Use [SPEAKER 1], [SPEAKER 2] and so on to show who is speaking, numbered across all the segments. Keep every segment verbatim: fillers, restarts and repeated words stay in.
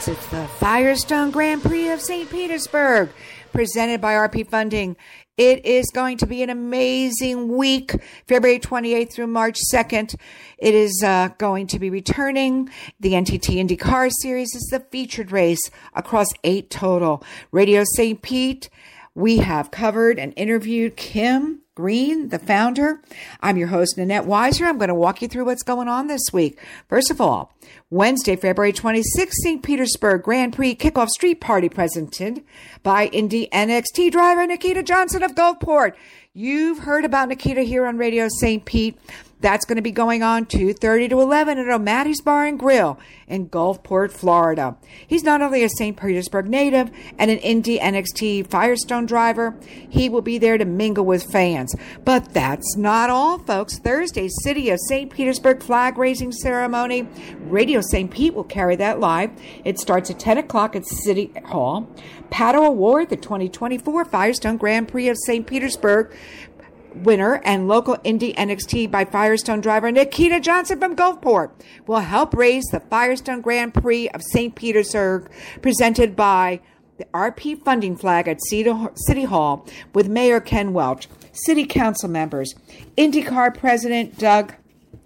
[SPEAKER 1] folks. It's the Firestone Grand Prix of Saint Petersburg, presented by R P Funding. It is going to be an amazing week, February twenty-eighth through March second. It is uh, going to be returning. The N T T IndyCar Series is the featured race across eight total. Radio Saint Pete, we have covered and interviewed Kim Green, the founder. I'm your host, Nanette Weiser. I'm going to walk you through what's going on this week. First of all, Wednesday, February twenty-sixth, Saint Petersburg Grand Prix Kickoff Street Party presented by Indy N X T driver Nikita Johnson of Gulfport. You've heard about Nikita here on Radio Saint Pete. That's going to be going on two thirty to eleven at O'Malley's Bar and Grill in Gulfport, Florida. He's not only a Saint Petersburg native and an Indy N X T Firestone driver, he will be there to mingle with fans. But that's not all, folks. Thursday, City of Saint Petersburg flag raising ceremony. Radio Saint Pete will carry that live. It starts at ten o'clock at City Hall. Paddle Award, the twenty twenty-four Firestone Grand Prix of Saint Petersburg winner and local Indy N X T by Firestone driver Nikita Johnson from Gulfport will help raise the Firestone Grand Prix of Saint Petersburg, presented by the R P Funding flag at City Hall with Mayor Ken Welch, City Council members, IndyCar President Doug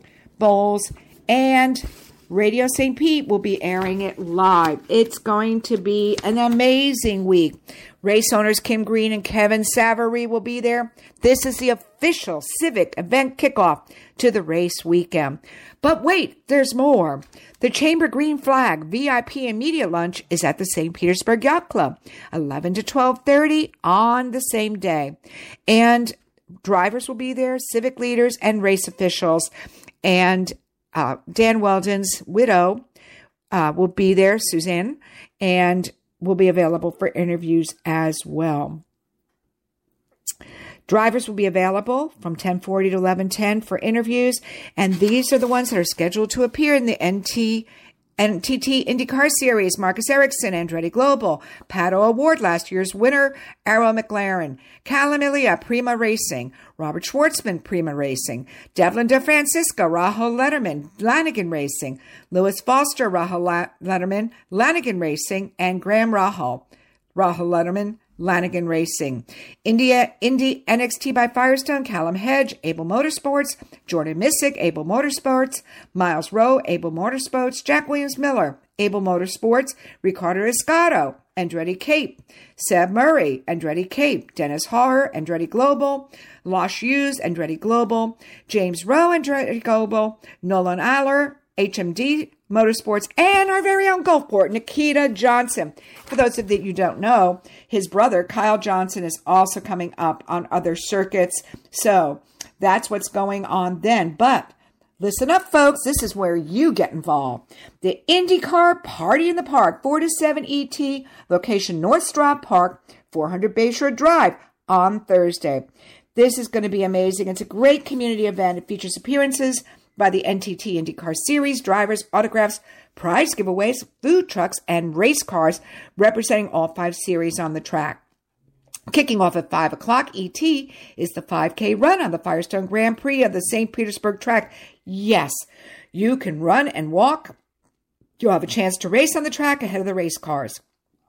[SPEAKER 1] Bowles, and Radio Saint Pete will be airing it live. It's going to be an amazing week. Race owners Kim Green and Kevin Savary will be there. This is the official civic event kickoff to the race weekend. But wait, there's more. The Chamber Green Flag V I P and media lunch is at the Saint Petersburg Yacht Club, eleven to twelve thirty on the same day. And drivers will be there, civic leaders and race officials. And uh, Dan Weldon's widow uh, will be there, Suzanne, and will be available for interviews as well. Drivers will be available from ten forty to eleven ten for interviews, and these are the ones that are scheduled to appear in the N T N T T IndyCar Series. Marcus Ericsson, Andretti Global, Pato Award, last year's winner, Arrow McLaren, Callum Ilya, Prima Racing, Robert Schwartzman, Prima Racing, Devlin DeFrancisco, Rahul Letterman, Lanigan Racing, Lewis Foster, Rahul La- Letterman, Lanigan Racing, and Graham Rahul, Rahul Letterman, Lanigan Racing. India, Indy N X T by Firestone, Callum Hedge, Able Motorsports, Jordan Missick, Able Motorsports, Miles Rowe, Able Motorsports, Jack Williams Miller, Able Motorsports, Ricardo Escato, Andretti Cape, Seb Murray, Andretti Cape, Dennis Hauer, Andretti Global, Losh Hughes, Andretti Global, James Rowe, Andretti Global, Nolan Aller, H M D Motorsports, and our very own Gulfport, Nikita Johnson. For those of you who don't know, his brother, Kyle Johnson, is also coming up on other circuits. So that's what's going on then. But listen up, folks. This is where you get involved. The IndyCar Party in the Park, four to seven E T, location North Straub Park, four hundred Bayshore Drive on Thursday. This is going to be amazing. It's a great community event. It features appearances by the N T T IndyCar Series, drivers, autographs, prize giveaways, food trucks, and race cars representing all five series on the track. Kicking off at five o'clock E T is the five K run on the Firestone Grand Prix of the Saint Petersburg track. Yes, you can run and walk. You'll have a chance to race on the track ahead of the race cars.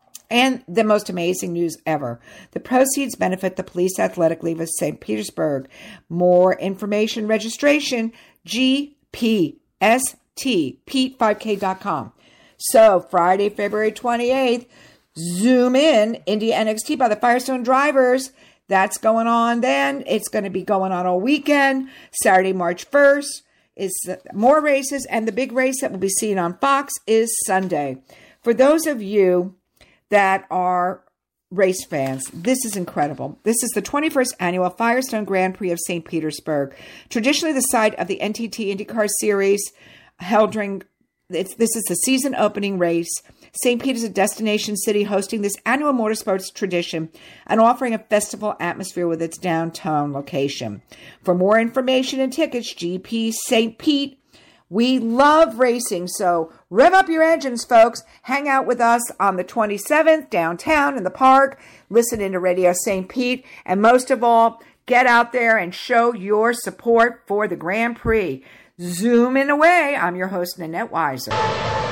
[SPEAKER 1] And the most amazing news ever. The proceeds benefit the Police Athletic League of Saint Petersburg. More information, registration, G P S T, Pete five K dot com. So Friday, February twenty-eighth, zoom in, Indy N X T by the Firestone drivers. That's going on then. It's going to be going on all weekend. Saturday, March first is more races, and the big race that will be seen on Fox is Sunday. For those of you that are race fans, this is incredible. This is the twenty-first annual Firestone Grand Prix of Saint Petersburg, traditionally the site of the N T T IndyCar Series, held during, it's, this is the season opening race. Saint Pete is a destination city hosting this annual motorsports tradition and offering a festival atmosphere with its downtown location. For more information and tickets, G P Saint Pete. We love racing, so rev up your engines, folks. Hang out with us on the twenty-seventh downtown in the park. Listen into Radio Saint Pete. And most of all, get out there and show your support for the Grand Prix. Zoom in away. I'm your host, Nanette Weiser.